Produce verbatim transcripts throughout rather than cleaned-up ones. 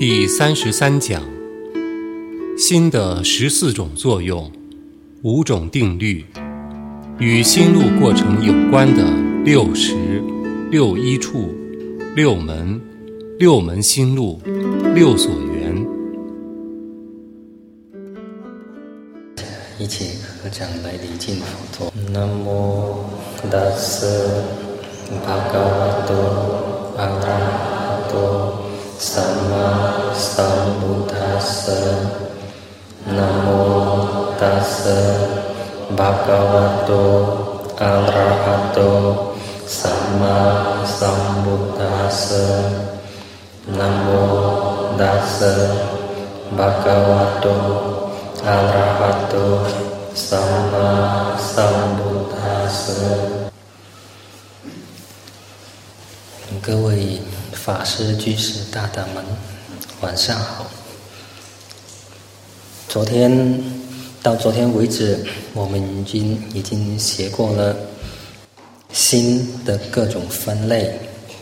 第三十三讲，心的十四种作用，五种定律，与心路过程有关的六识、六依处、六门、六门心路、六所缘。 一起合掌来礼敬佛陀。南无大斯巴嘎瓦多阿拉哈多萨玛萨布达斯。南无大斯巴嘎瓦多阿拉哈多萨玛萨布达斯。南无大斯巴嘎瓦多阿拉哈多萨玛萨布达斯。各位法师、居士、大德们，晚上好。昨天到昨天为止，我们已经已经学过了心的各种分类。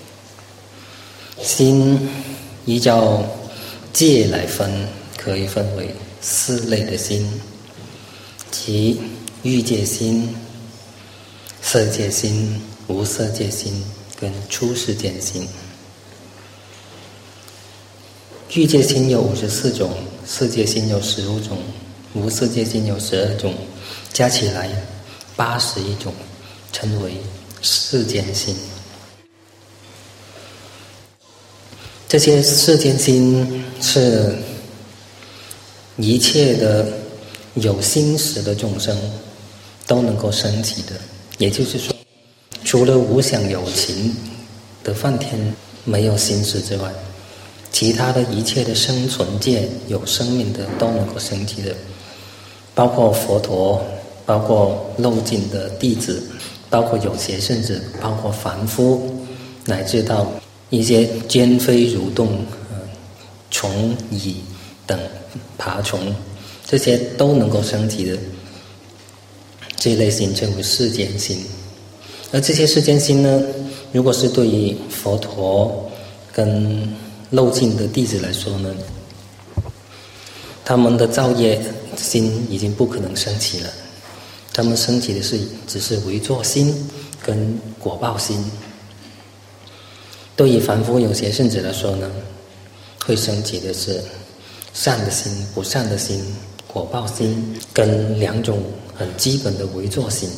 心依照界来分，可以分为四类的心，即欲界心、色界心、无色界心跟出世间心。欲界心有五十四种，色界心有十五种，无色界心有十二种，加起来八十一种，称为世间心。这些世间心是一切的有心识的众生都能够升起的，也就是说，除了无想有情的梵天没有心识之外，其他的一切的生存界有生命的都能够升起的，包括佛陀，包括漏尽的弟子，包括有些甚至包括凡夫，乃至到一些尖飞蠕动、呃、虫蚁等爬虫，这些都能够升起的这类心称为世间心。而这些世间心呢，如果是对于佛陀跟漏尽的弟子来说呢，他们的造业心已经不可能升起了，他们升起的是只是唯作心跟果报心。对于凡夫有些圣者来说呢，会升起的是善的心、不善的心、果报心跟两种很基本的唯作心。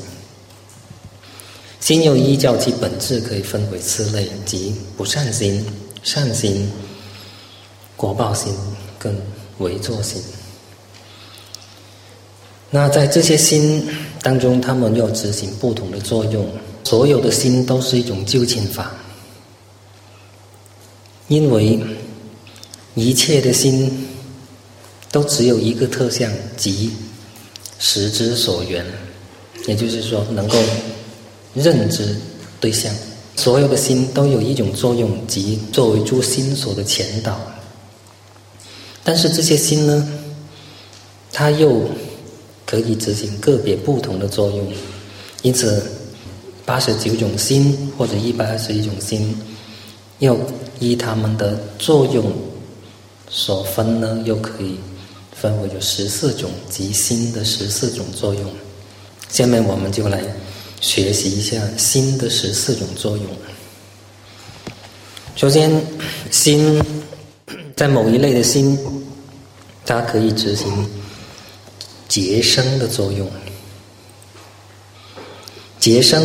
心又依照其本质可以分为四类，即不善心、善心、果报心跟唯作心。那在这些心当中，他们又执行不同的作用。所有的心都是一种究竟法，因为一切的心都只有一个特相，即识之所缘，也就是说能够认知对象。所有的心都有一种作用，即作为诸心所的前导。但是这些心呢，它又可以执行个别不同的作用，因此八十九种心或者一百二十一种心，又依它们的作用所分呢，又可以分为有十四种，即心的十四种作用。下面我们就来学习一下心的十四种作用。首先，心在某一类的心，它可以执行结生的作用。结生，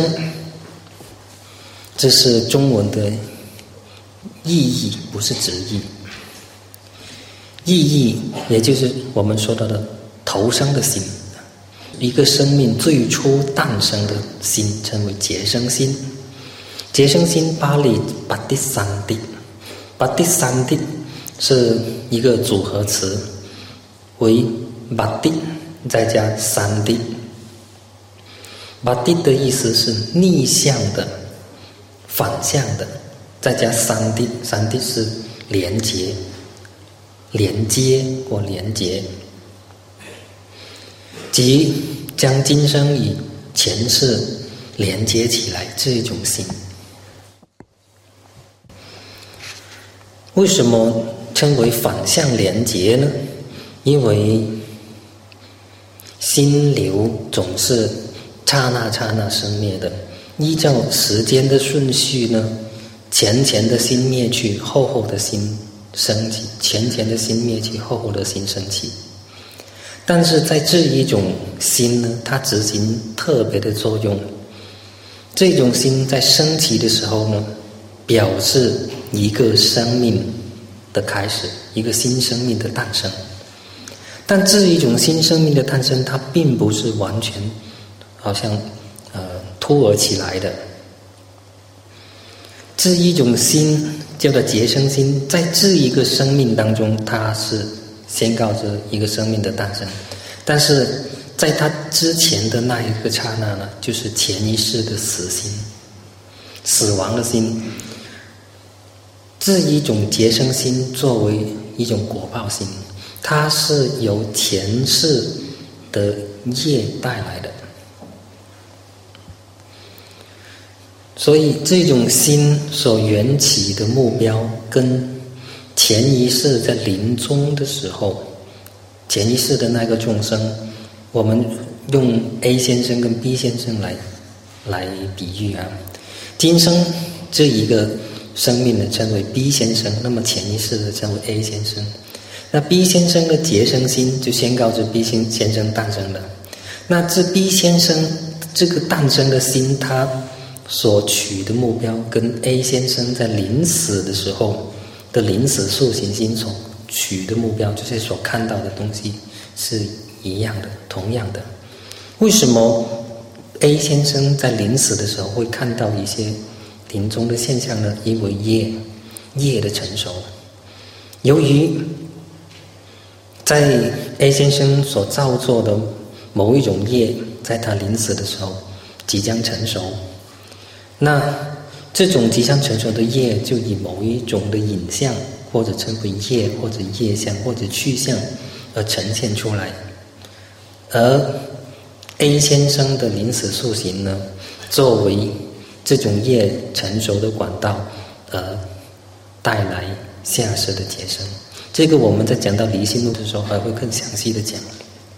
这是中文的意义，不是直译。意义也就是我们说到的投生的心，一个生命最初诞生的心称为结生心。结生心巴利巴蒂三蒂，巴蒂三蒂是一个组合词，为巴蒂再加三蒂。巴蒂的意思是逆向的、反向的，再加三蒂，三蒂是连接、连接或连接，即将今生与前世连接起来这一种心。为什么称为反向连结呢？因为心流总是刹那刹那生灭的，依照时间的顺序呢，前前的心灭去，后后的心升起，前前的心灭去，后后的心升起。但是在这一种心呢，它执行特别的作用。这种心在升起的时候呢，表示一个生命的开始，一个新生命的诞生。但这一种新生命的诞生，它并不是完全好像呃突而起来的。这一种心叫做结生心，在这一个生命当中，它是宣告着一个生命的诞生。但是在它之前的那一个刹那呢，就是前一世的死心，死亡的心。这一种结生心作为一种果报心，它是由前世的业带来的。所以这种心所缘起的目标，跟前一世在临终的时候，前一世的那个众生，我们用 A 先生跟 B 先生来来比喻啊。今生这一个生命呢称为 B 先生，那么前一世的称为 A 先生。那 B 先生的结生心就宣告着 B 先生诞生了。那这 B 先生这个诞生的心，他所取的目标跟 A 先生在临死的时候的临死塑形心所取的目标，就是所看到的东西是一样的，同样的。为什么 A 先生在临死的时候会看到一些临终的现象呢？因为业业的成熟。由于在 A 先生所造作的某一种业，在他临死的时候即将成熟，那这种即将成熟的业就以某一种的影像，或者称为业，或者业相，或者去相而呈现出来。而 A 先生的临死塑形呢，作为这种业成熟的管道，而带来下世的结生。这个我们在讲到离心路的时候还会更详细的讲。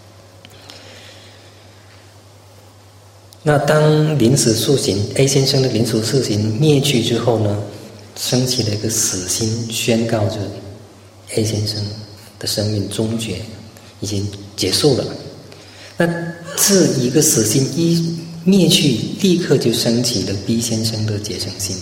那当临死塑形 A 先生的临死塑形灭去之后呢，升起了一个死心，宣告着 A 先生的生命终结，已经结束了。那这一个死心一灭去，立刻就升起了 B 先生的结生心。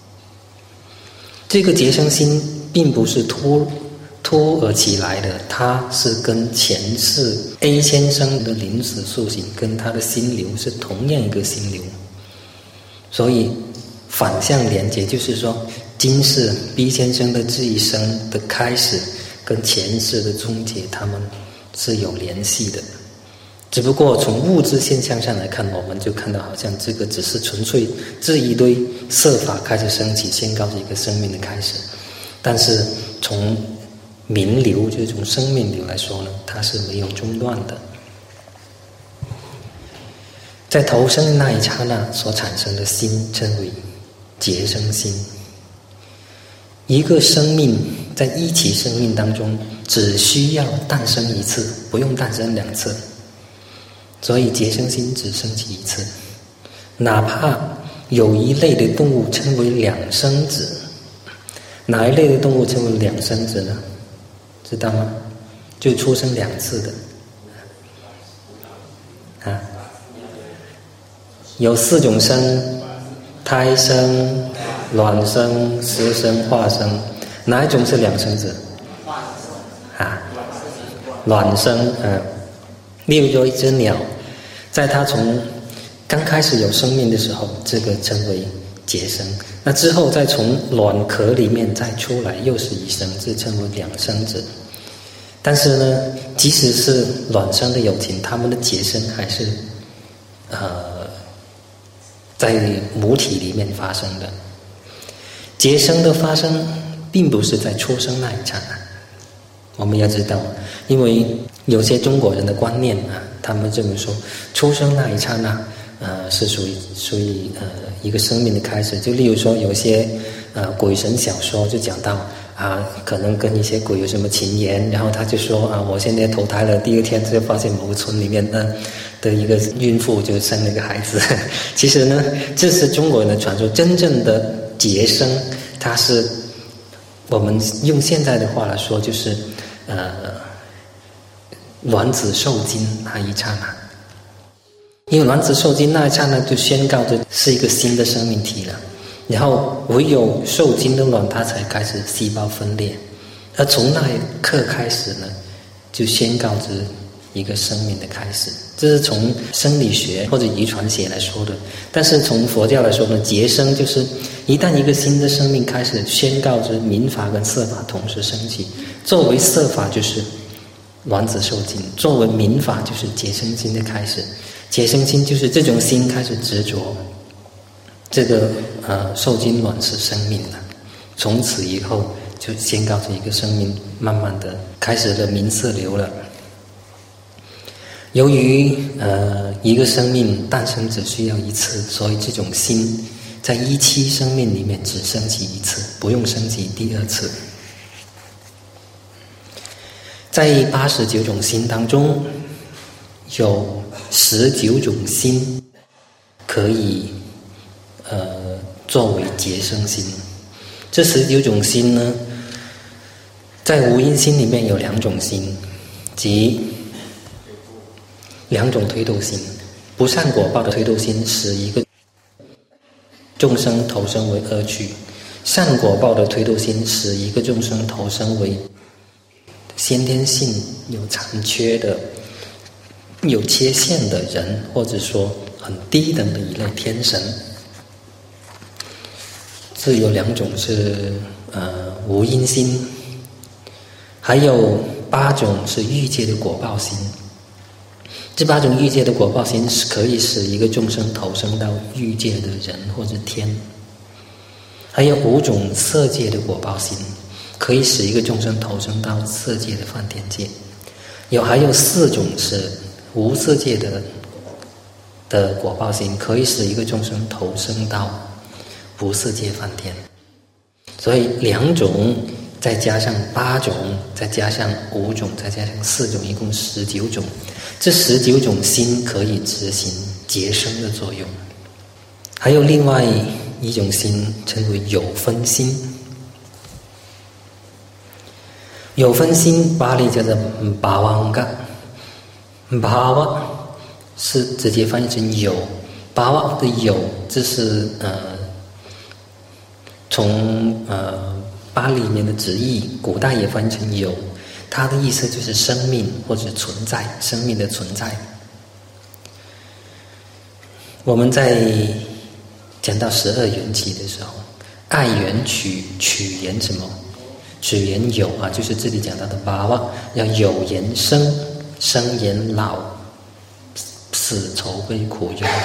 这个结生心并不是突突而起来的，它是跟前世 A 先生的临死塑形跟他的心流是同样一个心流，所以反向连结，就是说今世 B 先生的这一生的开始跟前世的终结，他们是有联系的。只不过从物质现象上来看，我们就看到好像这个只是纯粹这一堆色法开始升起，宣告着一个生命的开始。但是从明流，就是从生命流来说呢，它是没有中断的。在投生的那一刹那所产生的心称为结生心。一个生命在一起生命当中只需要诞生一次，不用诞生两次，所以结生心只升起一次。哪怕有一类的动物称为两生子，哪一类的动物称为两生子呢？知道吗？就出生两次的啊，有四种生：胎生、卵生、湿生、化生。哪一种是两生子？啊，卵生。啊，例如说一只鸟，在它从刚开始有生命的时候，这个称为结生。那之后再从卵壳里面再出来，又是一生，这称为两生子。但是呢，即使是卵生的有情，它们的结生还是呃在母体里面发生的。结生的发生并不是在出生那一刹那，我们要知道，因为有些中国人的观念啊，他们这么说，出生那一刹那呃是属于属于呃一个生命的开始。就例如说有些呃鬼神小说就讲到啊，可能跟一些鬼有什么情缘，然后他就说啊，我现在投胎了，第二天就发现某个村里面的的一个孕妇就生了一个孩子。其实呢，这是中国人的传说，真正的结生，它是我们用现在的话来说，就是呃，卵子受精那一刹那。因为卵子受精那一刹那就宣告着是一个新的生命体了，然后唯有受精的卵它才开始细胞分裂，而从那一刻开始呢，就宣告着一个生命的开始。这是从生理学或者遗传学来说的。但是从佛教来说呢，结生就是一旦一个新的生命开始，宣告着民法跟色法同时升起。作为色法就是卵子受精，作为民法就是结生心的开始。结生心就是这种心开始执着这个呃受精卵是生命了，从此以后就宣告着一个生命慢慢的开始了明色流了。由于呃一个生命诞生只需要一次，所以这种心在一期生命里面只升起一次，不用升起第二次。在八十九种心当中，有十九种心可以呃作为结生心。这十九种心呢，在无因心里面有两种心，即两种推动心。不善果报的推动心使一个众生投生为恶趣，善果报的推动心使一个众生投生为先天性有残缺的有缺陷的人，或者说很低等的一类天神。这有两种是呃无因心，还有八种是欲界的果报心。这八种欲界的果报心是可以使一个众生投生到欲界的人或者天。还有五种色界的果报心，可以使一个众生投生到色界的梵天界。有还有四种是无色界的的果报心，可以使一个众生投生到不色界梵天。所以两种再加上八种，再加上五种，再加上四种，一共十九种。这十九种心可以执行结生的作用。还有另外一种心称为有分心。有分心巴利叫做巴瓦嘎，巴瓦是直接翻译成有，巴瓦的有，这是呃从呃巴利里面的直译，古代也翻译成有，它的意思就是生命或者存在，生命的存在。我们在讲到十二缘起的时候，爱缘取，取缘什么？取缘有啊，就是这里讲到的八瓦，要有缘生，生缘老，死愁悲苦忧恼。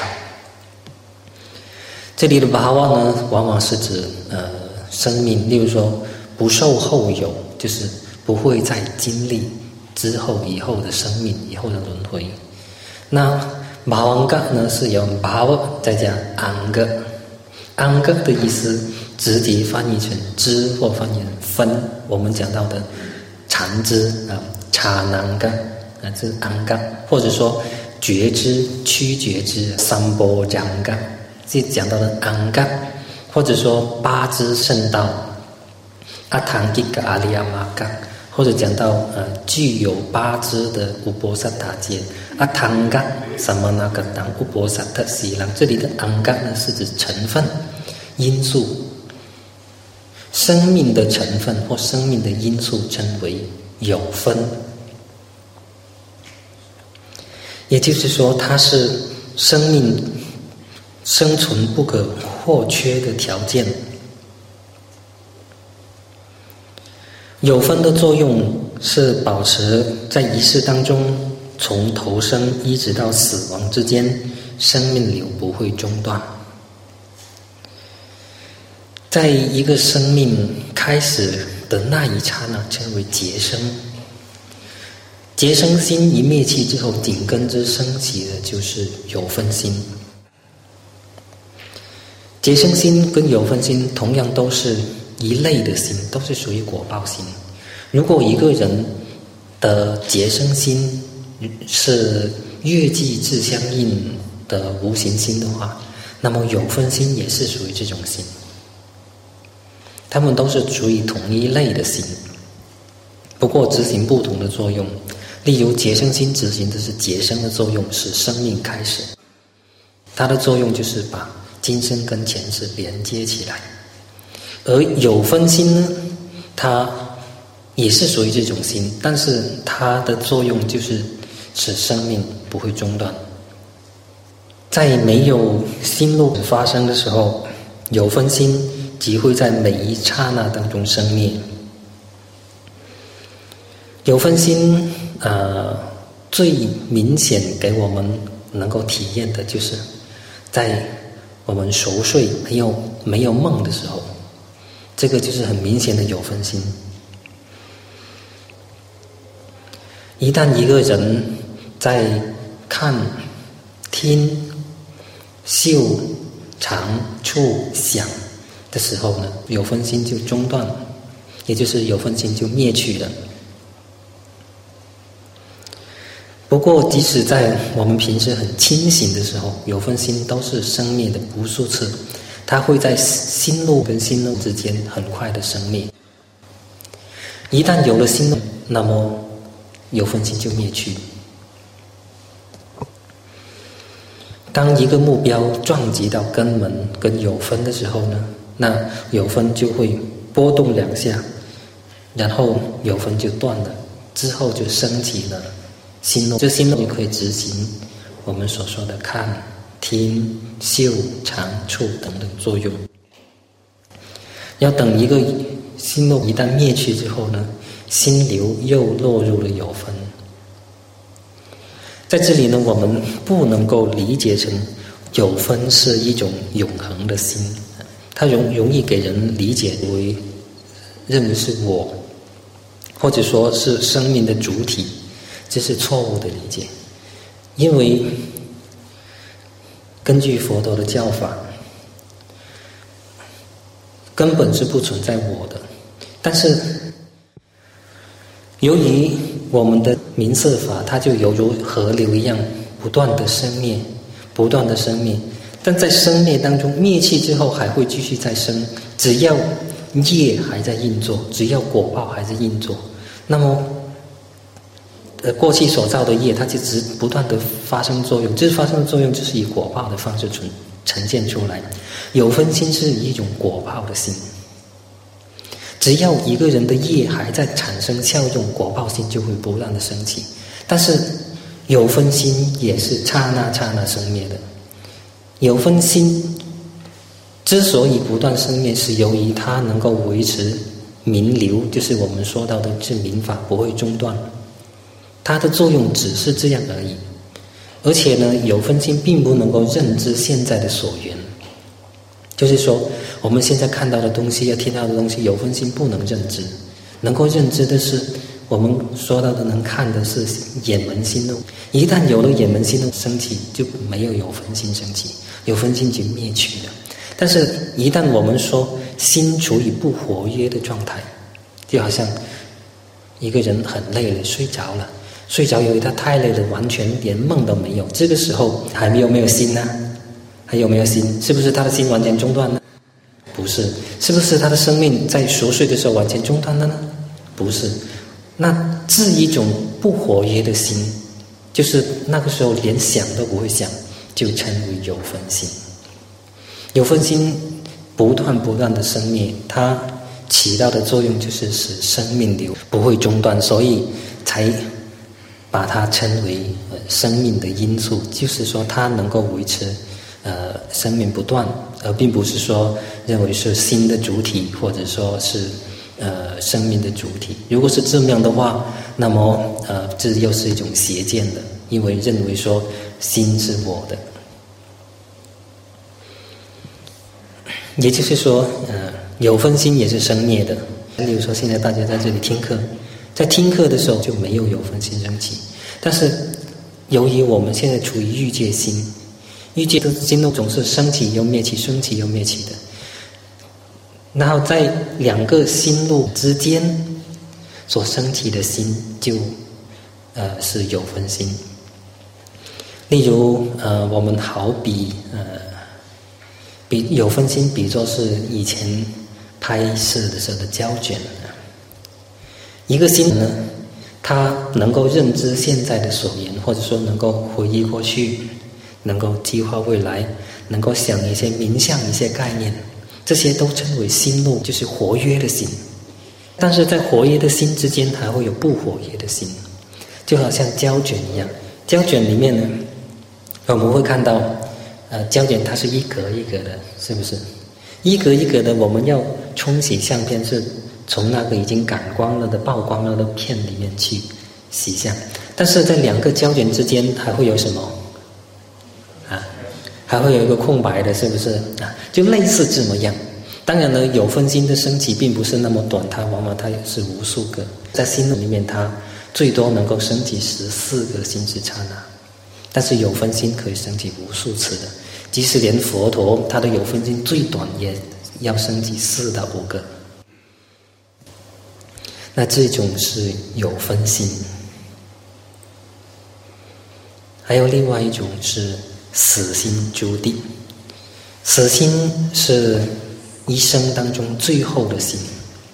这里的八瓦呢，往往是指呃生命，例如说不受后有，就是不会再经历之后以后的生命，以后的轮回。那巴瓦嘎呢，是由巴瓦再加安格，安格的意思直接翻译成知或翻译成分，我们讲到的禅知啊，刹那嘎啊，这是安嘎，或者说觉知、区觉知、三波讲嘎，这讲到的安嘎，或者说八支圣道阿唐吉嘎阿利亚玛嘎，或者讲到呃具有八支的乌波萨塔界阿唐嘎萨玛那嘎当乌波萨特西郎，这里的安嘎呢是指成分、因素。生命的成分或生命的因素称为有分，也就是说它是生命生存不可或缺的条件。有分的作用是保持在一世当中，从投生一直到死亡之间，生命流不会中断。在一个生命开始的那一刹那称为结生。结生心一灭气之后，紧跟着升起的就是有分心。结生心跟有分心同样都是一类的心，都是属于果报心。如果一个人的结生心是月季自相应的无形心的话，那么有分心也是属于这种心，他们都是属于同一类的心，不过执行不同的作用。例如结生心执行的是结生的作用，使生命开始，它的作用就是把今生跟前世连接起来。而有分心呢，它也是属于这种心，但是它的作用就是使生命不会中断。在没有心路发生的时候，有分心即会在每一刹那当中生灭。有分心呃，最明显给我们能够体验的就是在我们熟睡没有没有梦的时候，这个就是很明显的有分心。一旦一个人在看、听、嗅、尝、触、想的时候呢，有分心就中断了，也就是有分心就灭去了。不过即使在我们平时很清醒的时候，有分心都是生灭的无数次，它会在心路跟心路之间很快的生灭。一旦有了心路，那么有分心就灭去。当一个目标撞击到根门跟有分的时候呢，那有分就会波动两下，然后有分就断了，之后就升起了心路，这心路就可以执行我们所说的看、听、嗅、尝、触等等作用。要等一个心路一旦灭去之后呢，心流又落入了有分。在这里呢，我们不能够理解成有分是一种永恒的心，它容容易给人理解为认为是我，或者说是生命的主体，这是错误的理解。因为根据佛陀的教法，根本是不存在我的，但是由于我们的名色法，它就犹如河流一样，不断的生灭，不断的生灭。但在生灭当中，灭气之后还会继续再生。只要业还在运作，只要果报还在运作，那么呃过去所造的业，它就只不断的发生作用。这发生的作用就是以果报的方式呈呈现出来。有分心是一种果报的心。只要一个人的业还在产生效用，果报心就会不断的升起。但是有分心也是刹那刹那生灭的。有分心之所以不断生灭，是由于它能够维持明流，就是我们说到的是明法不会中断，它的作用只是这样而已。而且呢，有分心并不能够认知现在的所缘，就是说我们现在看到的东西，要听到的东西，有分心不能认知。能够认知的是我们说到的能看的是眼门心路。一旦有了眼门心路升起，就没有有分心升起，有分心就灭去了。但是一旦我们说心处于不活跃的状态，就好像一个人很累了，睡着了，睡着由于他太累了，完全连梦都没有，这个时候还没有没有心呢？还有没有心？是不是他的心完全中断了？不是。是不是他的生命在熟睡的时候完全中断了呢？不是。那这一种不活跃的心，就是那个时候连想都不会想，就称为有分心。有分心不断不断的生灭，它起到的作用就是使生命流不会中断，所以才把它称为呃生命的因素，就是说它能够维持呃生命不断，而并不是说认为是心的主体，或者说是呃生命的主体。如果是这样的话，那么呃这又是一种邪见的，因为认为说心是我的。也就是说呃有分心也是生灭的。例如说现在大家在这里听课，在听课的时候就没有有分心升起，但是由于我们现在处于欲界心，欲界的心动总是升起又灭起，升起又灭起的。 然后在两个心路之间所升起的心就呃是有分心。例如呃我们好比呃比有分心比作是以前拍摄的时候的胶卷，一个心呢它能够认知现在的所言，或者说能够回忆过去，能够计划未来，能够想一些冥想一些概念，这些都称为心路，就是活跃的心。但是在活跃的心之间还会有不活跃的心，就好像胶卷一样，胶卷里面呢我们会看到呃，胶卷它是一格一格的，是不是一格一格的，我们要冲洗相片是从那个已经感光了的曝光了的片里面去洗相，但是在两个胶卷之间还会有什么啊？还会有一个空白的，是不是啊？就类似这么样。当然呢，有分心的升起并不是那么短，它往往它也是无数个，在心里面它最多能够升起十四个心识刹那，但是有分心可以升起无数次的，即使连佛陀他的有分心最短也要升起四到五个。那这种是有分心。还有另外一种是死心诸地。死心是一生当中最后的心。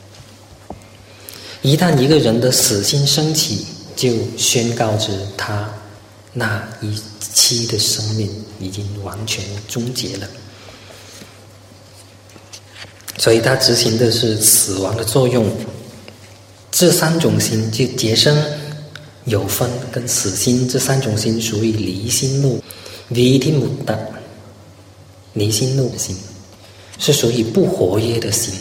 一旦一个人的死心升起，就宣告着他那一期的生命已经完全终结了。所以他执行的是死亡的作用。这三种心就结生、有分跟死心，这三种心属于离心路 Vitimutta 离心路的心，是属于不活跃的心。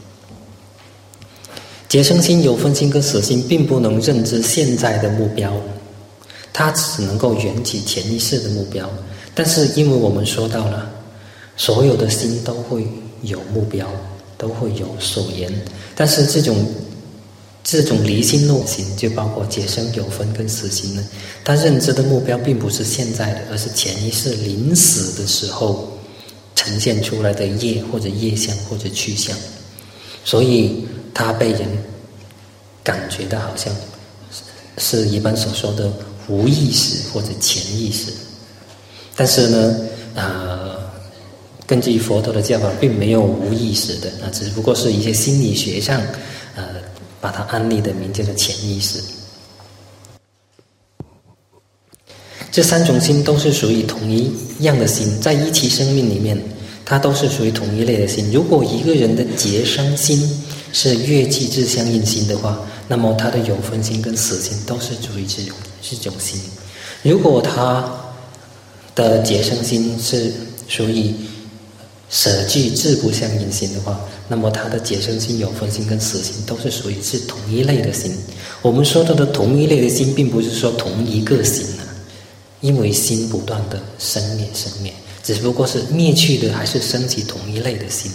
结生心、有分心跟死心并不能认知现在的目标，它只能够缘起潜意识的目标。但是因为我们说到了，所有的心都会有目标，都会有所言，但是这种这种离心路心，就包括结生、有分跟死心呢，他认知的目标并不是现在的，而是潜意识临死的时候呈现出来的业或者业相或者去向，所以他被人感觉到好像是一般所说的无意识或者潜意识。但是呢呃根据佛陀的教法并没有无意识的，那只不过是一些心理学上呃把它安立的名叫做潜意识。这三种心都是属于同一样的心，在一期生命里面它都是属于同一类的心。如果一个人的结生心是乐器智相应心的话，那么他的有分心跟死心都是属于这种这种心。如果他的结生心是属于舍具智不相应心的话，那么他的结生心、有分心跟死心都是属于是同一类的心。我们说到的同一类的心，并不是说同一个心啊，因为心不断的生灭生灭，只不过是灭去的还是升起同一类的心。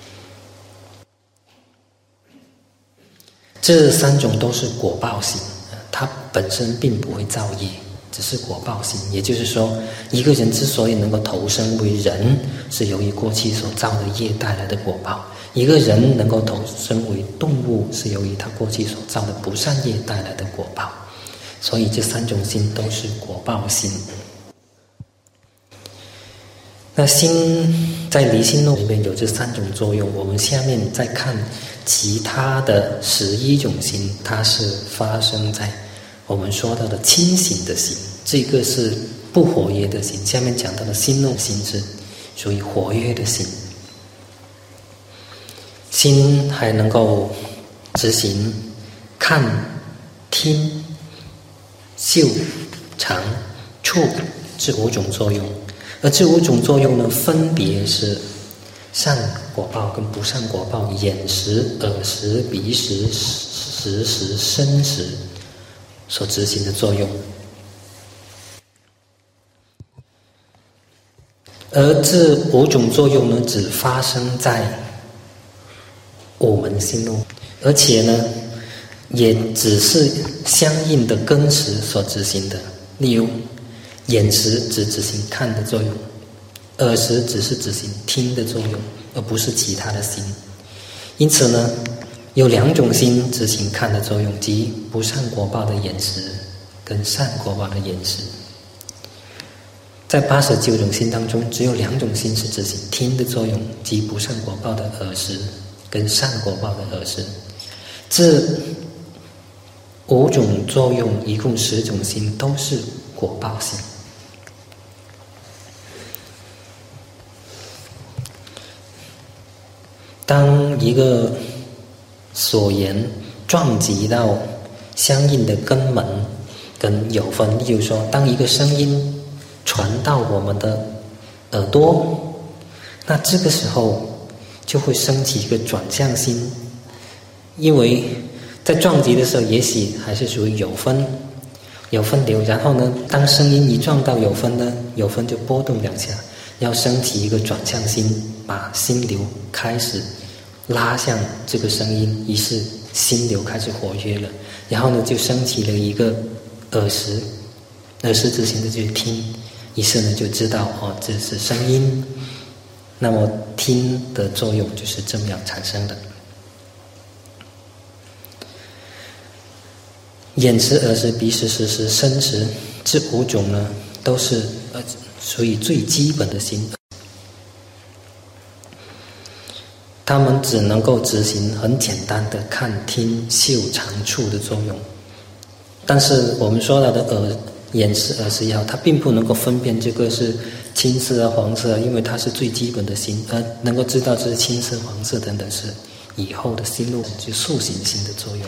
这三种都是果报心，它本身并不会造业，只是果报心。也就是说，一个人之所以能够投生为人，是由于过去所造的业带来的果报；一个人能够投生为动物，是由于他过去所造的不善业带来的果报。所以这三种心都是果报心。那心在离心路里面有这三种作用，我们下面再看其他的十一种心，它是发生在我们说到的清醒的心，这个是不活跃的心。下面讲到的心路心是属于活跃的心。心还能够执行看、听、嗅、尝、触这五种作用，而这五种作用呢，分别是善果报跟不善果报，眼识、耳识、鼻识、食识、身识所执行的作用。而这五种作用呢，只发生在五门心路，而且呢也只是相应的根识所执行的。例如眼识只执行看的作用，耳识只是执行听的作用，而不是其他的心。 因此呢，有两种心执行看的作用，即不善果报的眼识跟善果报的眼识。在八十九种心当中，只有两种心是执行听的作用，即不善果报的耳识跟善果报的耳识。这五种作用，一共十种心，都是果报心。当一个所言撞击到相应的根门跟有分，例如说，当一个声音传到我们的耳朵，那这个时候就会升起一个转向心，因为在撞击的时候，也许还是属于有分，有分流，然后呢，当声音一撞到有分呢，有分就波动两下，要升起一个转向心，把心流开始拉向这个声音，于是心流开始活跃了，然后呢，就升起了一个耳识，耳识执行的就是听，于是呢就知道哦，这是声音，那么听的作用就是这么样产生的。眼识、耳识、鼻识、舌识、身识，这五种呢，都是呃属于最基本的心。他们只能够执行很简单的看、听、嗅、尝、触的作用，但是我们说到的耳、眼识、耳识也好，它并不能够分辨这个是青色啊、黄色啊，因为它是最基本的心，而能够知道这是青色、黄色等等，是以后的心路就塑形心的作用。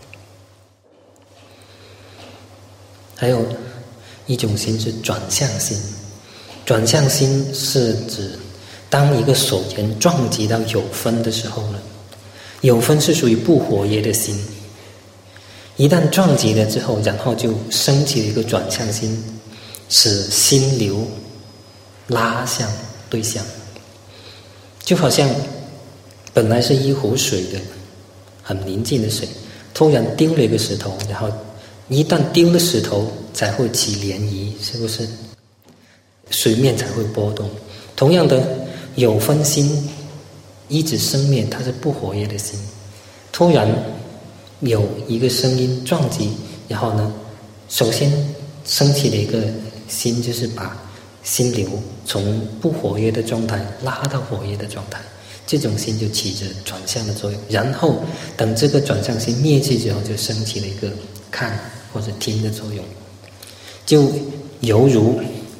还有一种心是转向心，转向心是指当一个所言撞击到有分的时候呢，有分是属于不活跃的心，一旦撞击了之后，然后就升起了一个转向心，使心流拉向对象，就好像本来是一壶水的很宁静的水，突然丢了一个石头，然后一旦丢了石头才会起涟漪，是不是水面才会波动？同样的，有分心一直生灭，它是不活跃的心，突然有一个声音撞击，然后呢，首先升起的一个心就是把心流从不活跃的状态拉到活跃的状态，这种心就起着转向的作用，然后等这个转向心灭去之后，就升起了一个看或者听的作用，就犹如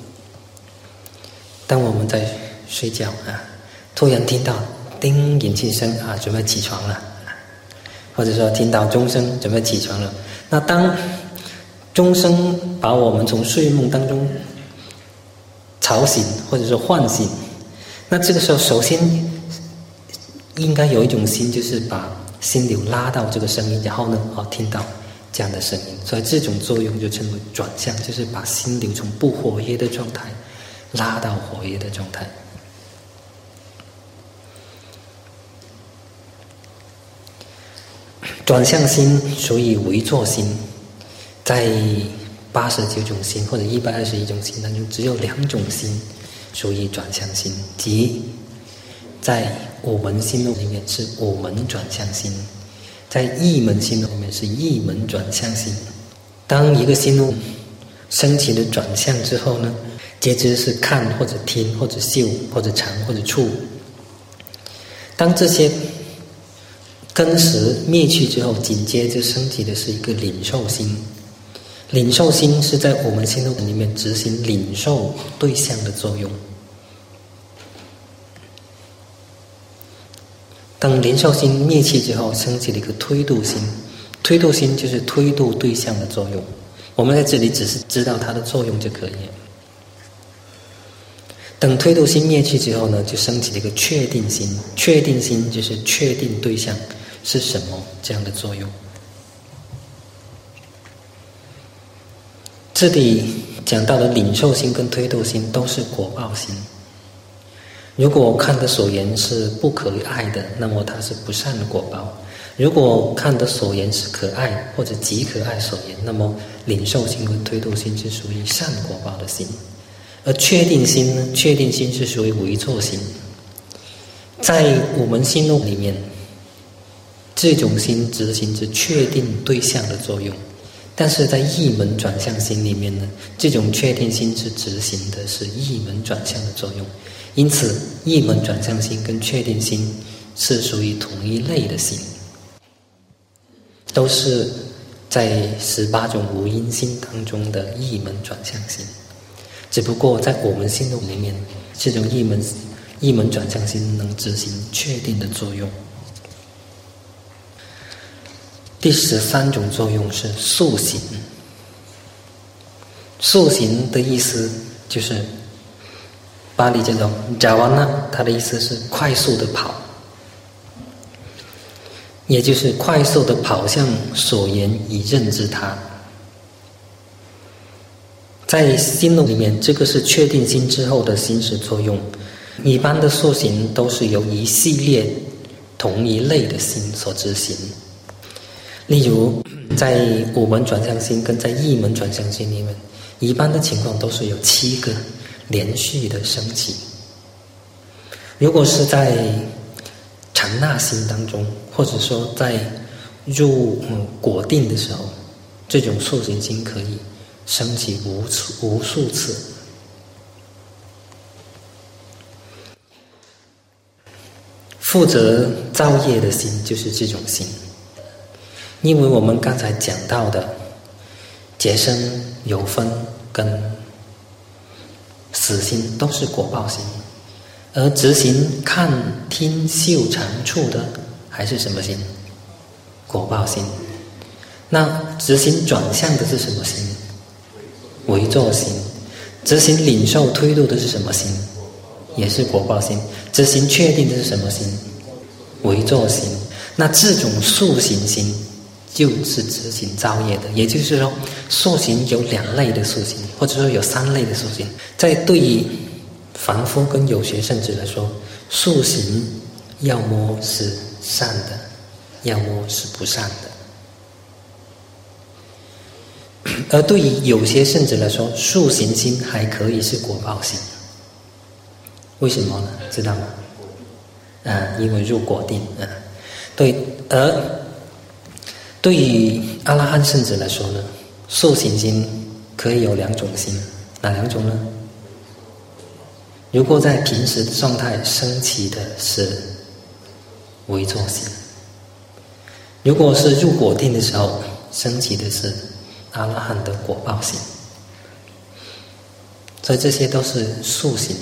当我们在睡觉啊，突然听到叮引气声啊，准备起床了，或者说听到钟声准备起床了，那当钟声把我们从睡梦当中吵醒或者说唤醒，那这个时候首先应该有一种心，就是把心流拉到这个声音，然后呢，哦，听到这样的声音，所以这种作用就称为转向，就是把心流从不活跃的状态拉到活跃的状态。转向心属于唯作心，在八十九种心或者一百二十一种心当中，只有两种心属于转向心，即在五门心路里面是五门转向心，在一门心路里面是一门转向心。当一个心路升起的转向之后呢，接着是看或者听或者嗅或者尝或者触。当这些根识灭去之后，紧接着升起的是一个领受心。领受心是在我们心路里面执行领受对象的作用。当领受心灭去之后，升起了一个推度心。推度心就是推度对象的作用。我们在这里只是知道它的作用就可以了。等推度心灭去之后呢，就升起了一个确定心。确定心就是确定对象是什么这样的作用。这里讲到的领受心跟推度心都是果报心。如果看的所言是不可爱的，那么它是不善的果报；如果看的所言是可爱或者极可爱所言，那么领受心跟推度心是属于善果报的心。而确定心呢？确定心是属于唯作心。在五门心路里面， 这种心执行着确定对象的作用。但是在一门转向心里面呢，这种确定心是执行的是一门转向的作用。因此一门转向心跟确定心是属于同一类的心，都是在十八种无因心当中的一门转向心。只不过在我们心里面，这种一门一门转向心能执行确定的作用。第十三种作用是速行。速行的意思就是巴利叫做 javana， 它的意思是快速的跑，也就是快速的跑向所言以认知它。在心论里面，这个是确定心之后的心识作用。一般的速行都是由一系列同一类的心所执行。例如在五门转向心跟在一门转向心里面，一般的情况都是有七个连续的升起。如果是在禅那心当中，或者说在入、嗯、果定的时候，这种速行心可以升起无无数次。负责造业的心就是这种心。因为我们刚才讲到的结生、有分跟死心都是果报心，而执行看、听、嗅、尝、触的还是什么心？果报心。那执行转向的是什么心？唯作心。执行领受、推度的是什么心？也是果报心。执行确定的是什么心？唯作心。那这种速行心就是执行造业的。也就是说，速行有两类的速行，或者说有三类的速行。在对于凡夫跟有学圣者来说，速行要么是善的，要么是不善的。而对于有些圣者来说，速行心还可以是果报心。为什么呢？知道吗？啊，因为入果定啊。对，而对于阿拉汉圣者来说呢，速行心可以有两种心，哪两种呢？如果在平时状态升起的是唯作心，如果是入果定的时候升起的是阿拉汉的果报心。所以这些都是速行。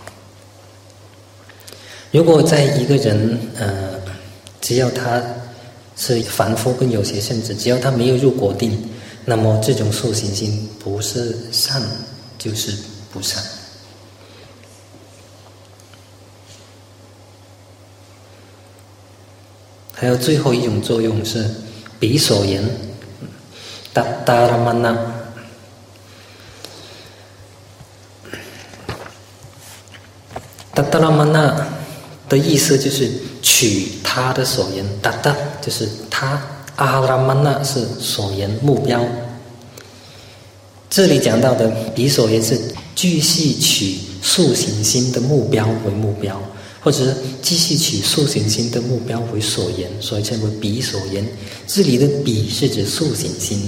如果在一个人呃，只要他是凡夫跟有些圣者，只要他没有入果定，那么这种速行心不是善就是不善。还有最后一种作用是比所言达达拉曼那。达达拉曼那的意思就是取他的所言，达达就是他，阿拉曼那是所言目标。这里讲到的比所言是继续取速行心的目标为目标，或者是继续取速行心的目标为所言，所以称为比所言。这里的比是指速行心。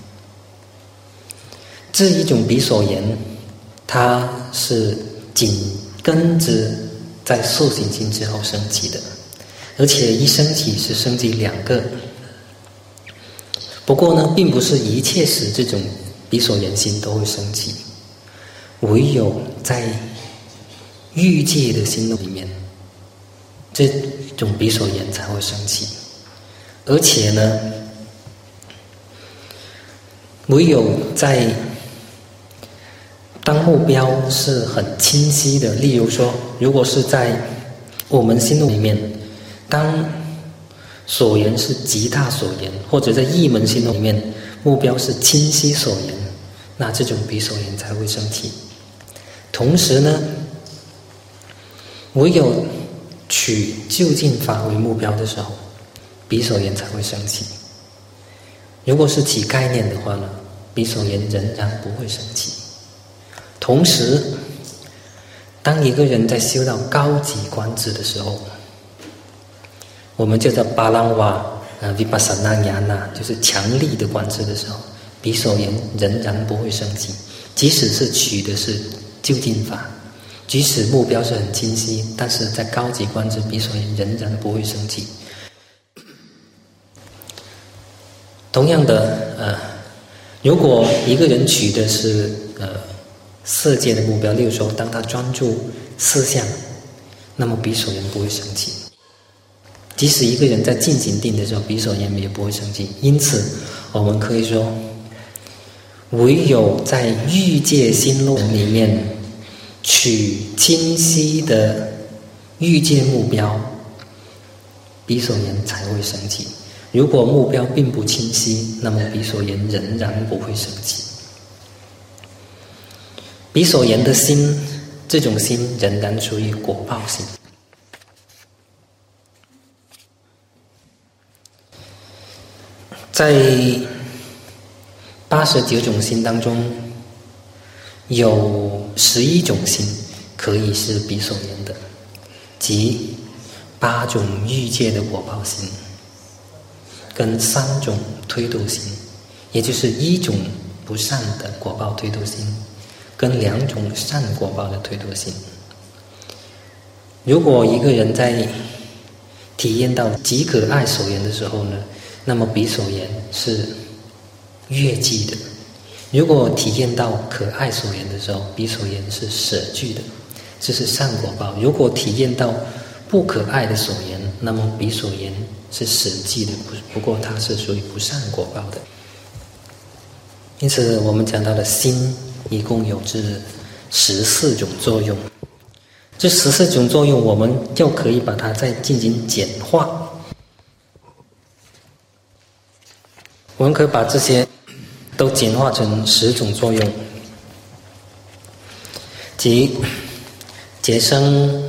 这一种比所言，它是紧跟着在速行心之后升起的，而且一升起是升起两个。不过呢，并不是一切时这种比所言心都会升起，唯有在欲界的心里面，这种比所言才会升起。而且呢，唯有在当目标是很清晰的，例如说，如果是在我们心路里面，当所言是极大所言，或者在一门心路里面，目标是清晰所言，那这种比所言才会升起。同时呢，唯有取究竟法为目标的时候，比所言才会升起。如果是起概念的话呢，比所言仍然不会升起。同时，当一个人在修到高级观智的时候，我们叫做巴朗瓦呃 vipassana jnana 就是强力的观知的时候，比所缘仍然不会升起。即使是取的是究竟法，即使目标是很清晰，但是在高级观知比所缘仍然不会升起。同样的，呃，如果一个人取的是呃色界的目标，例如说，当他专注四相，那么比所缘不会升起。即使一个人在进行定的时候，比所缘也不会升起。因此，我们可以说，唯有在欲界心路里面取清晰的欲界目标，比所缘才会升起。如果目标并不清晰，那么比所缘仍然不会升起。比所缘的心，这种心仍然属于果报心。在八十九种心当中，有十一种心可以是比所缘的，即八种欲界的果报心，跟三种推度心，也就是一种不善的果报推度心，跟两种善果报的推度心。如果一个人在体验到极可爱所缘的时候呢，那么比所缘是悦寂的；如果体验到可爱所缘的时候，比所缘是舍惧的，这是善果报。如果体验到不可爱的所缘，那么比所缘是舍寂的，不过它是属于不善果报的。因此我们讲到的心一共有这十四种作用，这十四种作用我们就可以把它再进行简化。我们可以把这些都简化成十种作用，即结生、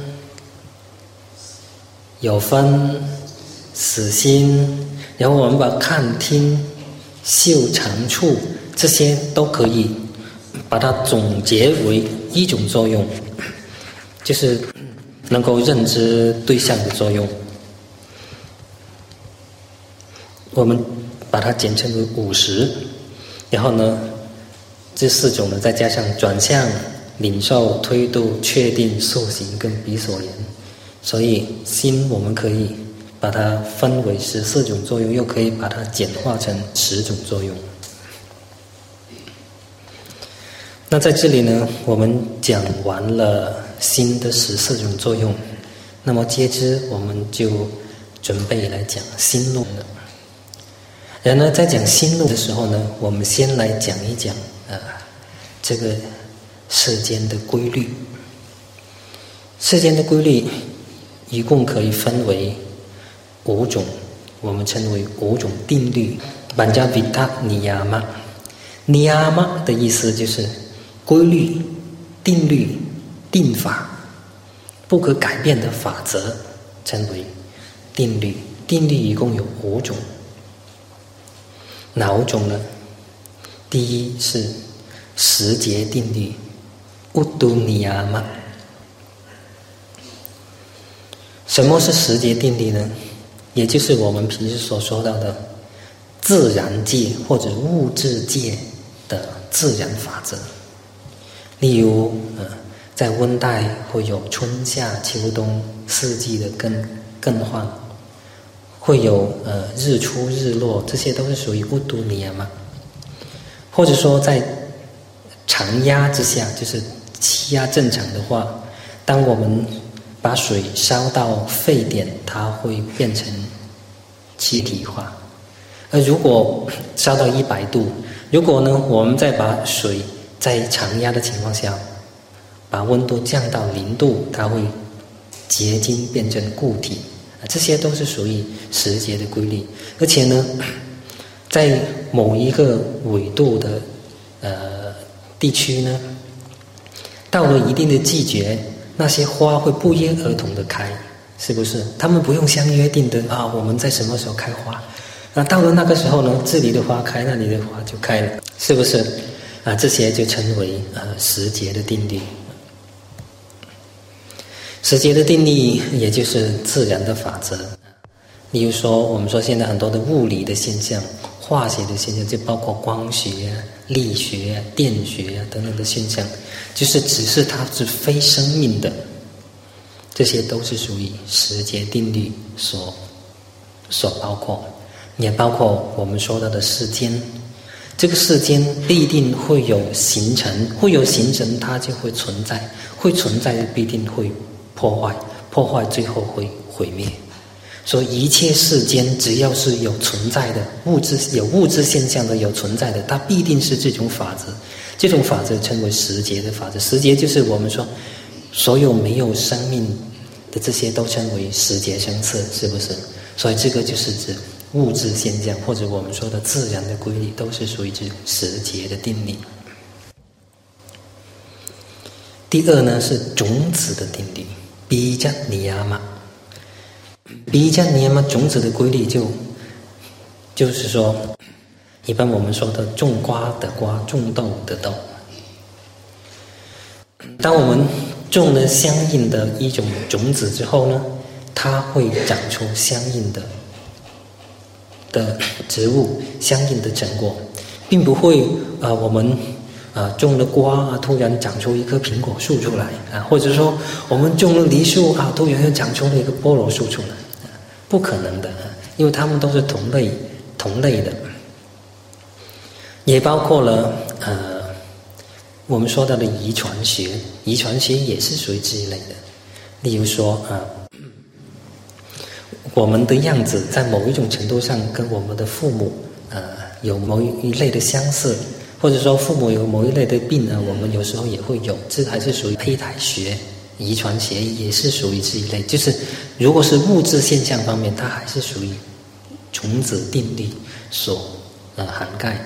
有分、死心，然后我们把看、听、嗅、尝、触这些都可以把它总结为一种作用，就是能够认知对象的作用。我们把它简称为五十，然后呢，这四种呢再加上转向、领受、推度、确定、受行跟比所缘，所以心我们可以把它分为十四种作用，又可以把它简化成十种作用。那在这里呢，我们讲完了心的十四种作用，那么接之我们就准备来讲心路了。然而在讲心路的时候呢，我们先来讲一讲呃这个世间的规律。世间的规律一共可以分为五种，我们称为五种定律。板加比塔尼亚玛，尼亚玛的意思就是规律、定律、定法，不可改变的法则，称为定律。定律一共有五种。哪五种呢？第一是时节定律，乌都尼亚玛。什么是时节定律呢？也就是我们平时所说到的自然界或者物质界的自然法则。例如，呃，在温带会有春夏秋冬四季的更更换，会有呃日出日落，这些都是属于乌都尼亚玛。或者说在常压之下，就是气压正常的话，当我们把水烧到沸点，它会变成气体化。而如果烧到一百度，如果呢我们再把水在常压的情况下，把温度降到零度，它会结晶变成固体。这些都是属于时节的规律。而且呢，在某一个纬度的呃地区呢，到了一定的季节，那些花会不约而同的开，是不是？他们不用相约定的啊，我们在什么时候开花？那到了那个时候呢，这里的花开，那里的花就开了，是不是？啊，这些就称为呃时节的定律。时节的定律也就是自然的法则。 例如说，我们说现在很多的物理的现象、化学的现象，就包括光学啊、力学啊、电学啊等等的现象，就是只是它是非生命的，这些都是属于时节定律所所包括，也包括我们说到的世间。这个世间必定会有形成，会有形成，它就会存在，会存在的必定会破坏，破坏最后会毁灭。所以一切世间只要是有存在的物质，有物质现象的，有存在的，它必定是这种法则。这种法则称为时节的法则。时节就是我们说所有没有生命的这些都称为时节生次，是不是？所以这个就是指物质现象，或者我们说的自然的规律，都是属于这种时节的定律。第二呢是种子的定律，比迦尼亚玛。比迦尼亚玛种子的规律就就是说，一般我们说的种瓜得瓜，种豆得豆。当我们种了相应的一种种子之后呢，它会长出相应的的植物，相应的成果，并不会啊、呃，我们啊种了瓜啊，突然长出一棵苹果树出来啊，或者说我们种了梨树啊，突然又长出了一个菠萝树出来，啊、不可能的，因为它们都是同类同类的，也包括了呃我们说到的遗传学，遗传学也是属于这一类的。例如说啊、呃，我们的样子在某一种程度上跟我们的父母呃有某一类的相似，或者说父母有某一类的病呢，我们有时候也会有，这还是属于胚胎学、遗传学，也是属于这一类。就是如果是物质现象方面，它还是属于种子定律所呃涵盖。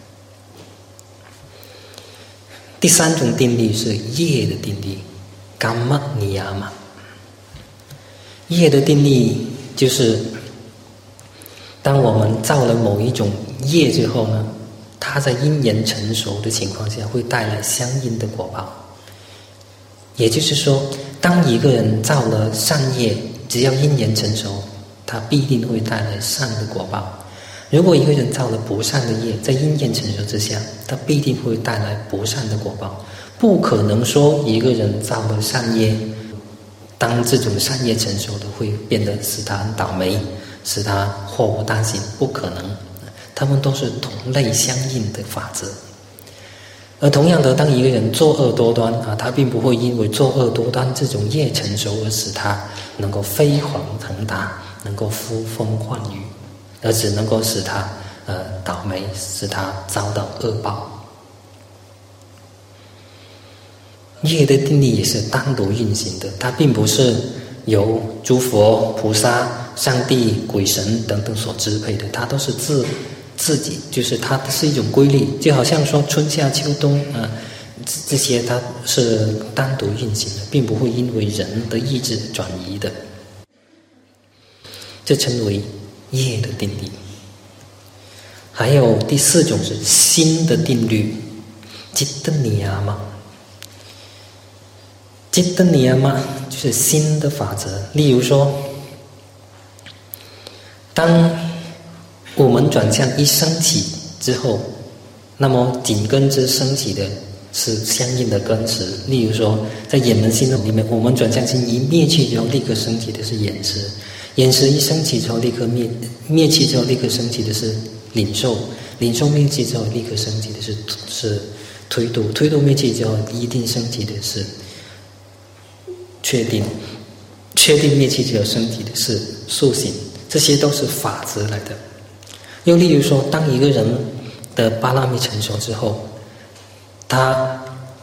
第三种定律是业的定律，伽玛尼亚玛。业的定律就是，当我们造了某一种业之后呢，它在因缘成熟的情况下，会带来相应的果报。也就是说，当一个人造了善业，只要因缘成熟，他必定会带来善的果报。如果一个人造了不善的业，在因缘成熟之下，他必定会带来不善的果报。不可能说一个人造了善业，当这种善业成熟的，会变得使他很倒霉，使他祸不单行，不可能。他们都是同类相应的法则。而同样的，当一个人作恶多端啊，他并不会因为作恶多端这种业成熟而使他能够飞黄腾达，能够呼风唤雨，而只能够使他呃倒霉，使他遭到恶报。业的定律也是单独运行的，它并不是由诸佛、菩萨、上帝、鬼神等等所支配的，它都是自自己，就是它是一种规律，就好像说春夏秋冬啊，这些它是单独运行的，并不会因为人的意志转移的。这称为业的定律。还有第四种是心的定律，จิตนิยามะ。จิตนิยามะ就是心的法则。例如说，当我们转向一升起之后，那么紧跟着升起的是相应的根识。例如说，在眼门心里面，我们转向心一灭去之后，立刻升起的是眼识。眼识一升起之后，立刻灭灭去之后，立刻升起的是领受。领受灭去之后，立刻升起的是是推度。推度灭去之后，一定升起的是确定。确定灭去之后，升起的是速醒。这些都是法则来的。又例如说，当一个人的巴拉密成熟之后，他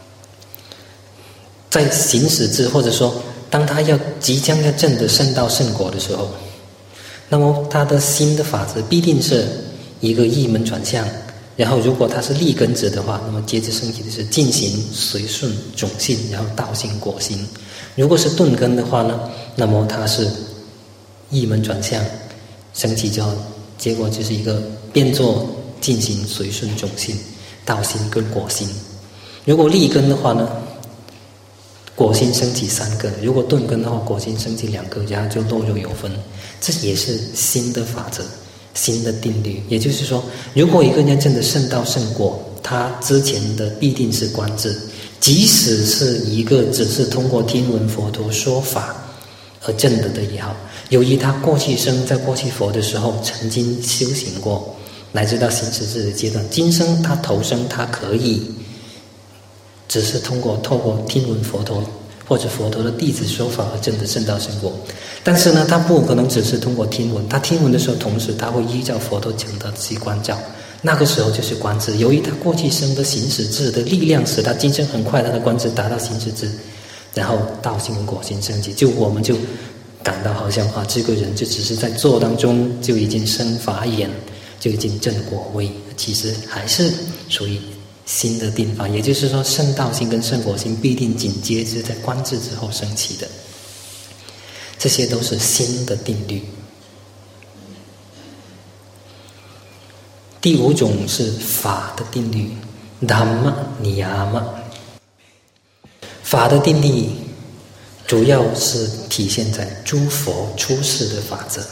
在行使之，或者说当他要即将要证得圣道圣果的时候，那么他的心的法则必定是一个一门转向，然后如果他是立根者的话，那么接着升起的是进行随顺种性，然后道性果性。如果是顿根的话呢，那么他是一门转向，升起之后，结果就是一个变作进行随顺种性、道心跟果心。如果立根的话呢， 果心升起三个，如果钝根的话，果心升起两个，然后就落入有分。这也是心的法则，心的定律。也就是说，如果一个人真的圣道圣果，他之前的必定是观智，即使是一个只是通过听闻佛陀说法而证得的也好，由于他过去生在过去佛的时候曾经修行过，乃至到行持智的阶段，今生他投生，他可以只是通过透过听闻佛陀或者佛陀的弟子说法而证得圣道圣果。但是呢，他不可能只是通过听闻，他听闻的时候，同时他会依照佛陀讲的去观照，那个时候就是观智。由于他过去生的行持智的力量，使他今生很快他的观智达到行持智，然后道心跟果心升起，就我们就感到好像啊，这个人就只是在做当中就已经生法眼，就已经证果位，其实还是属于心的定法。也就是说，圣道心跟圣果心必定紧接是在观智之后升起的，这些都是心的定律。第五种是法的定律 Dhamma Niyama。 法的定律主要是体现在诸佛出世的法则。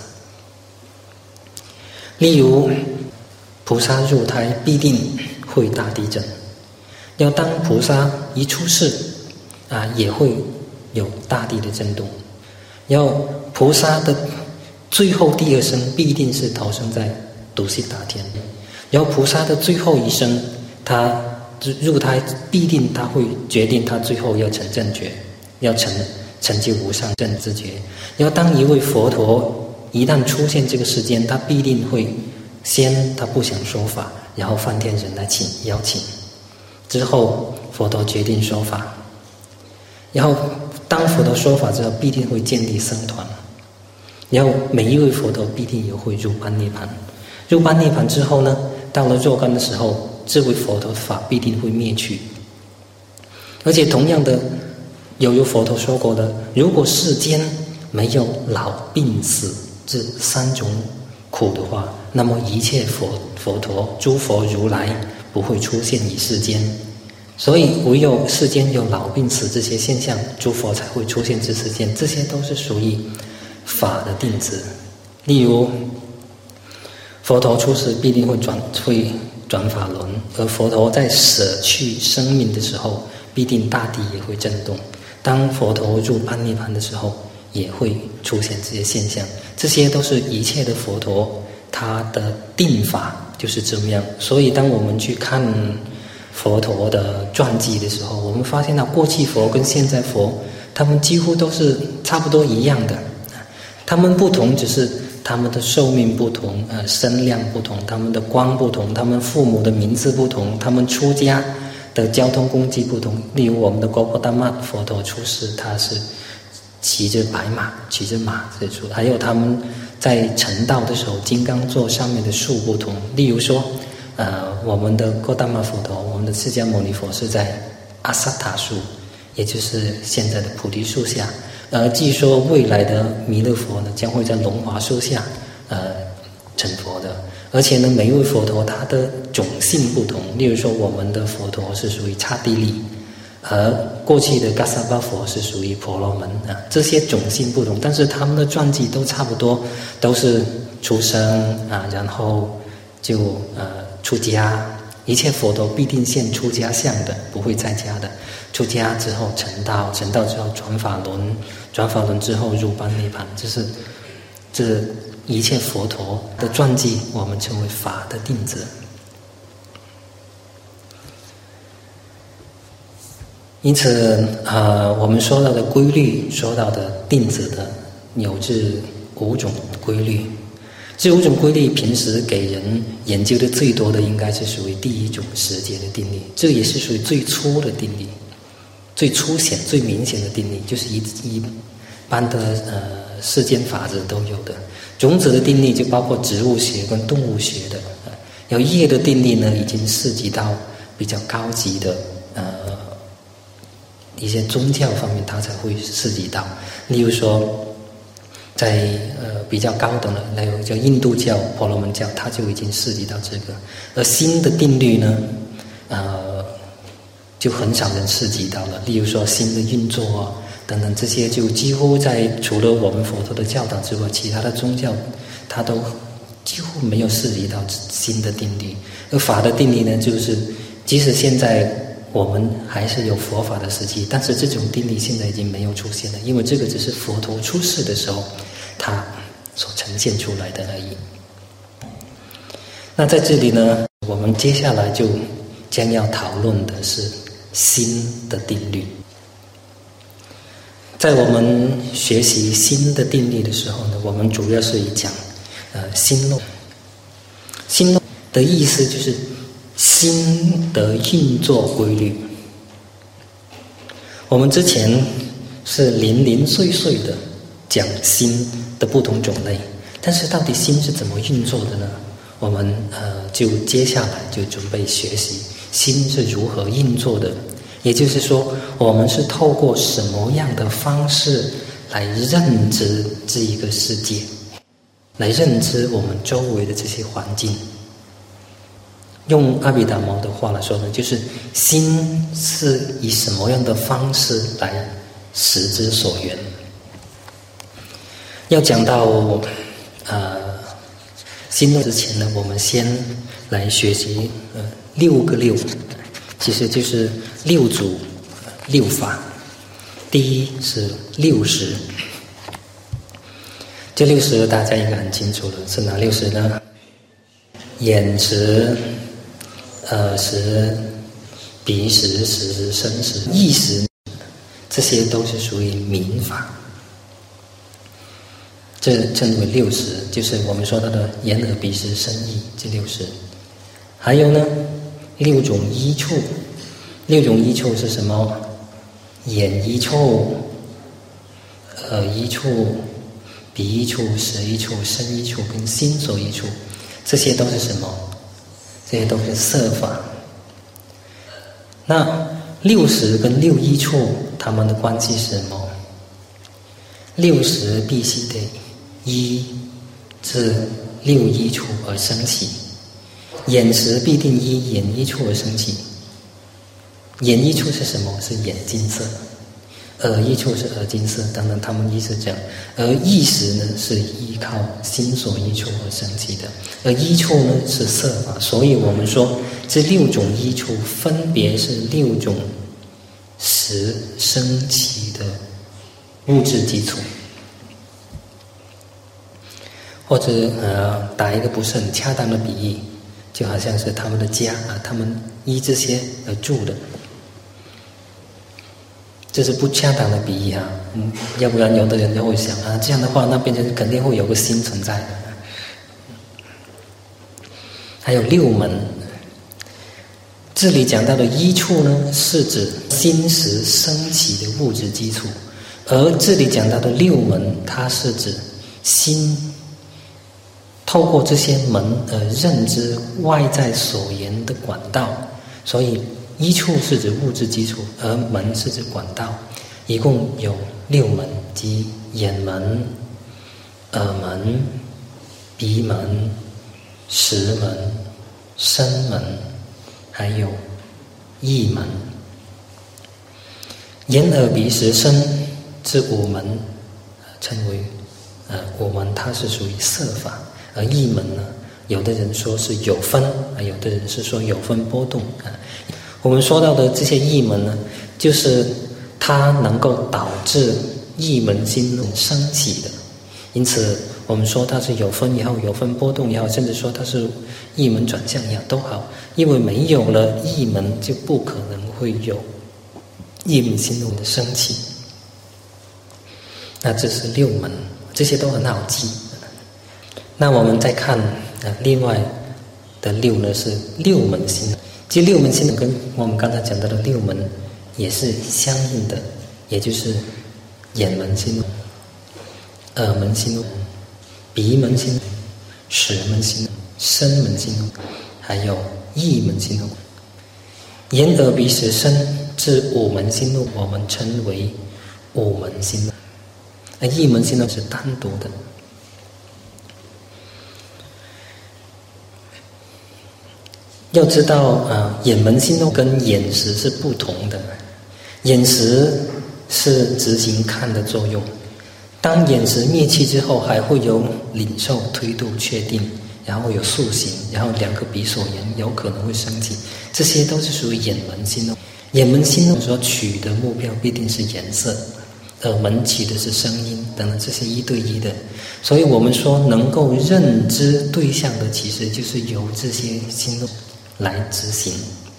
例如菩萨入胎必定会大地震，要当菩萨一出世啊，也会有大地的震动。要菩萨的最后第二生必定是投生在毒悉达天，然后菩萨的最后一生，他入胎必定他会决定他最后要成正觉，要成成就无上正知觉。然后当一位佛陀一旦出现这个世间，他必定会先他不想说法，然后梵天人来请邀请，之后佛陀决定说法，然后当佛陀说法之后，必定会建立僧团，然后每一位佛陀必定也会入般涅槃。入般涅槃之后呢，到了若干的时候，这位佛陀法必定会灭去。而且同样的，有有佛陀说过的，如果世间没有老病死这三种苦的话，那么一切佛佛陀诸佛如来不会出现于世间。所以唯有世间有老病死这些现象，诸佛才会出现这世间。这些都是属于法的定旨。例如佛陀出世必定会转会转法轮，而佛陀在舍去生命的时候，必定大地也会震动。当佛陀入般涅槃的时候，也会出现这些现象。这些都是一切的佛陀他的定法就是这么样。所以当我们去看佛陀的传记的时候，我们发现到过去佛跟现在佛，他们几乎都是差不多一样的。他们不同只是他们的寿命不同，呃，身量不同，他们的光不同，他们父母的名字不同，他们出家的交通工具不同。例如我们的哥波达玛佛陀出世，他是骑着白马，骑着马这出。还有他们在成道的时候，金刚座上面的树不同。例如说，呃，我们的哥达玛佛陀，我们的释迦牟尼佛是在阿萨塔树，也就是现在的菩提树下。而据说未来的弥勒佛呢，将会在龙华树下，呃，成佛的。而且呢，每一位佛陀他的种性不同。例如说，我们的佛陀是属于刹帝利，而过去的嘎萨巴佛是属于婆罗门啊。这些种性不同，但是他们的传记都差不多，都是出生啊，然后就呃出家。一切佛陀必定现出家相的，不会在家的。出家之后成道，成道之后转法轮，转法轮之后入般涅槃。这是这一切佛陀的传记，我们称为法的定旨。因此，呃，我们说到的规律，说到的定旨的，有这五种规律。这五种规律，平时给人研究的最多的，应该是属于第一种时节的定律，这也是属于最粗的定律，最粗显、最明显的定律，就是一一般的呃世间法则都有的。种子的定律就包括植物学跟动物学的，呃、有业的定律呢，已经涉及到比较高级的呃一些宗教方面，它才会涉及到，例如说。在呃比较高等的，那有叫印度教、婆罗门教，它就已经涉及到这个。而新的定律呢，呃， 就很少人涉及到了。例如说心的运作啊等等，这些就几乎在除了我们佛陀的教导之外，其他的宗教它都几乎没有涉及到心的定力。而法的定力呢，就是即使现在我们还是有佛法的时期，但是这种定力现在已经没有出现了，因为这个只是佛陀出世的时候他所呈现出来的而已。那在这里呢，我们接下来就将要讨论的是心的定律。在我们学习心的定律的时候呢，我们主要是以讲呃心论。心论的意思就是心的运作规律。我们之前是零零碎碎的讲心的不同种类，但是到底心是怎么运作的呢？我们呃就接下来就准备学习心是如何运作的，也就是说，我们是透过什么样的方式来认知这一个世界，来认知我们周围的这些环境。用阿毗达摩的话来说呢，就是心是以什么样的方式来识之所缘。要讲到呃心论之前呢，我们先来学习呃六个六，其实就是六祖六法。第一是六识，这六识大家应该很清楚了，是哪六识呢？眼识、耳识、鼻识、舌识、身识、意识，这些都是属于民法。这称为六识，就是我们说到的眼耳鼻舌身意这六识。还有呢，六种依处。六种依处是什么？眼依处、耳依处、鼻依处、舌依处、身依处跟心所依处，这些都是什么？这些都是色法。那六识跟六依处它们的关系是什么？六识必须得依至六依处而生起，眼识必定依眼依处而生起。眼依处是什么？是眼睛色。耳依处是耳睛色，当然他们意思这样。而意识呢，是依靠心所依处而生起的，而依处呢是色法。所以我们说这六种依处分别是六种识生起的物质基础。或者呃，打一个不是很恰当的比喻，就好像是他们的家啊，他们依这些而住的。这是不恰当的比喻哈、啊，嗯，要不然有的人就会想啊，这样的话，那边人肯定会有个心存在的。还有六门，这里讲到的依处呢，是指心识升起的物质基础，而这里讲到的六门，它是指心透过这些门而认知外在所言的管道，所以依处是指物质基础，而门是指管道，一共有六门，即眼门、耳门、鼻门、识门、身门，还有意门。眼耳鼻舌身这五门称为呃五门，它是属于色法。而意门呢，有的人说是有分，啊，有的人是说有分波动啊。我们说到的这些意门呢，就是它能够导致意门心论升起的，因此我们说它是有分也好，有分波动也好，甚至说它是意门转向也好都好，因为没有了意门，就不可能会有意门心论的升起。那这是六门，这些都很好记。那我们再看呃另外的六呢，是六门心论。这六门心论跟我们刚才讲到的六门也是相应的，也就是眼门心论、耳门心论、鼻门心论、识门心论、身门心论，还有意门心论。眼耳鼻舌身这五门心论，我们称为五门心论。而意门心论是单独的。 要知道啊，眼门心动跟眼识是不同的。眼识是执行看的作用，当眼识灭去之后，还会有领受、推度、确定，然后有塑形，然后两个鼻所缘有可能会升起，这些都是属于眼门心动。眼门心动所取的目标必定是颜色，耳门取的是声音等等，这些一对一的。所以我们说能够认知对象的，其实就是由这些心动来执行。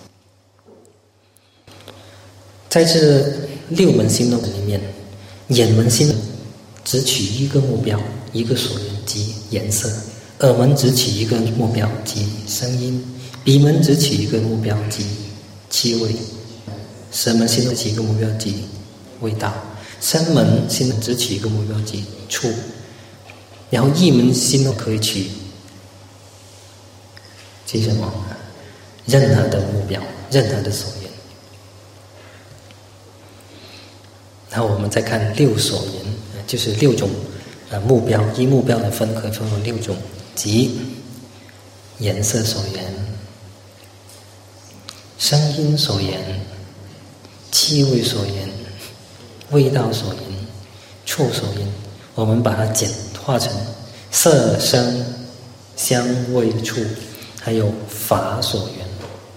在这六门心动里面，眼门心动只取一个目标，一个所缘即颜色；耳门只取一个目标即声音；鼻门只取一个目标即气味；舌门心动只取一个目标即味道；身门心动只取一个目标即触；然后意门心动可以取即什么？任何的目标，任何的所缘。然后我们再看六所缘，就是六种呃目标，依目标的分可以分为六种，即颜色所缘、声音所缘、气味所缘、味道所缘、触所缘。我们把它简化成色、声、香味、触，还有法所缘。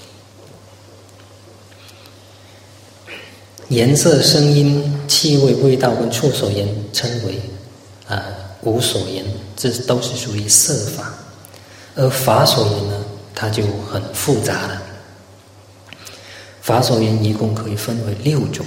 颜色、声音、气味、味道跟触所缘称为啊、呃、无所缘，这都是属于色法。而法所缘呢，它就很复杂了。法所缘一共可以分为六种，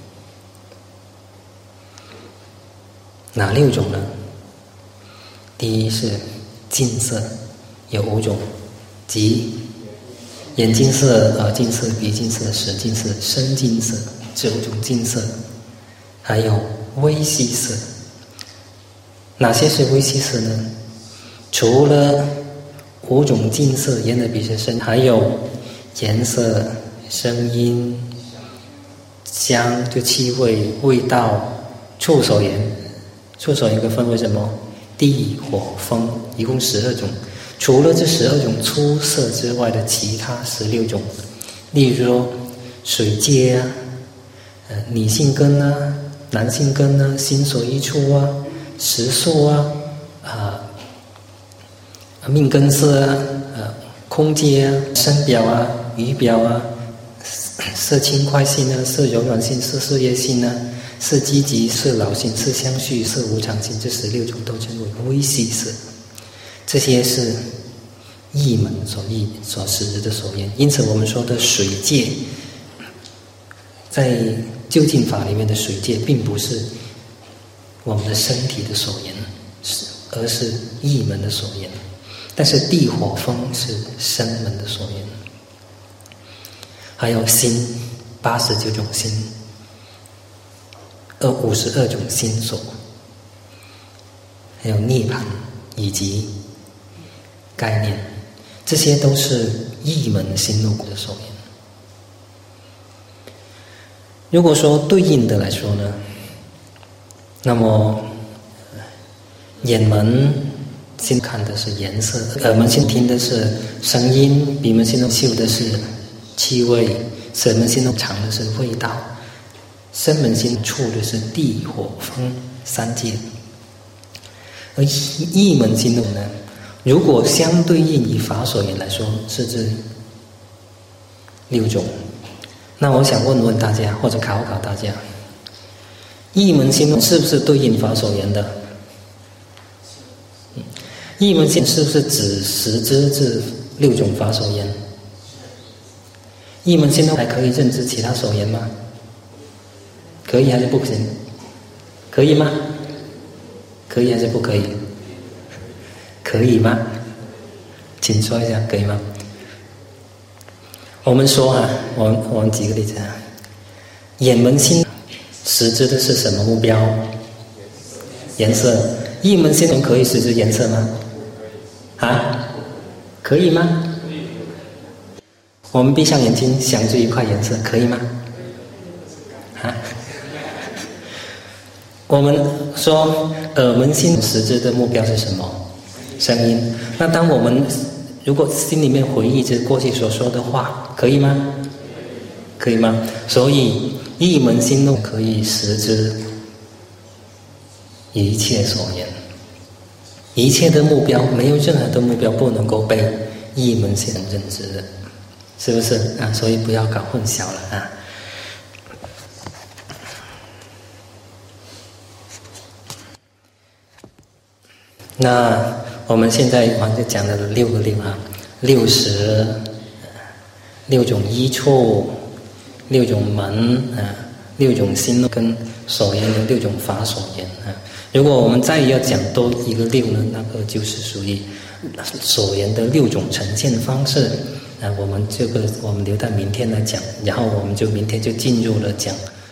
哪六种呢？第一是近色，有五种，即眼近色、耳近色、鼻近色、舌近色、身近色，这五种近色。还有微细色，哪些是微细色呢？除了五种近色，眼耳鼻舌身，还有颜色、声音、香就气味、味道、触所缘。触所缘可分为什么？地、火、风，一共十二种。除了这十二种粗色之外的其他十六种，例如说水界啊，呃，女性根啊，男性根啊，心所依处啊，识数啊，啊、呃，命根色啊，呃，空界啊，身表啊，语表啊，色轻快性啊，色柔软性，色事业性啊，色积极，色老性，色相续，色无常性，这十六种都称为微细色。这些是意门所意所识的所缘。因此我们说的水界，在究竟法里面的水界并不是我们的身体的所缘，而是意门的所缘。但是地火风是身门的所缘。还有心，八十九种心，而五十二种心所，还有涅槃以及概念，这些都是意门心路的所缘。如果说对应的来说呢，那么眼门心看的是颜色，耳门心听的是声音，鼻门心中嗅的是气味，舌门心中尝的是味道，身门心触的是地火风三界。而意门心动呢，如果相对应以法所缘来说，是这六种。那我想问问大家，或者考考大家，意门心动是不是对应法所缘的？意门心是不是只识知这六种法所缘？意门心动还可以认知其他所缘吗？可以还是不行？可以吗？可以还是不可以？可以吗？请说一下，可以吗？我们说啊，我们我们举个例子啊，眼门心识知的是什么目标？颜色。意门心可以识知颜色吗？啊？可以吗？我们闭上眼睛想出一块颜色，可以吗？啊？我们说耳门心识知的目标是什么？声音。那当我们如果心里面回忆着过去所说的话，可以吗？可以吗？所以一门心路可以识知一切所言，一切的目标，没有任何的目标不能够被一门心认知的，是不是啊？所以不要搞混淆了啊。那我们现在我们就讲了六个六啊，六识，六种依处，六种门啊，六种心路跟所言的六种法所言啊。如果我们再要讲多一个六呢，那个就是属于所言的六种呈现方式啊。我们这个我们留到明天来讲，然后我们就明天就进入了讲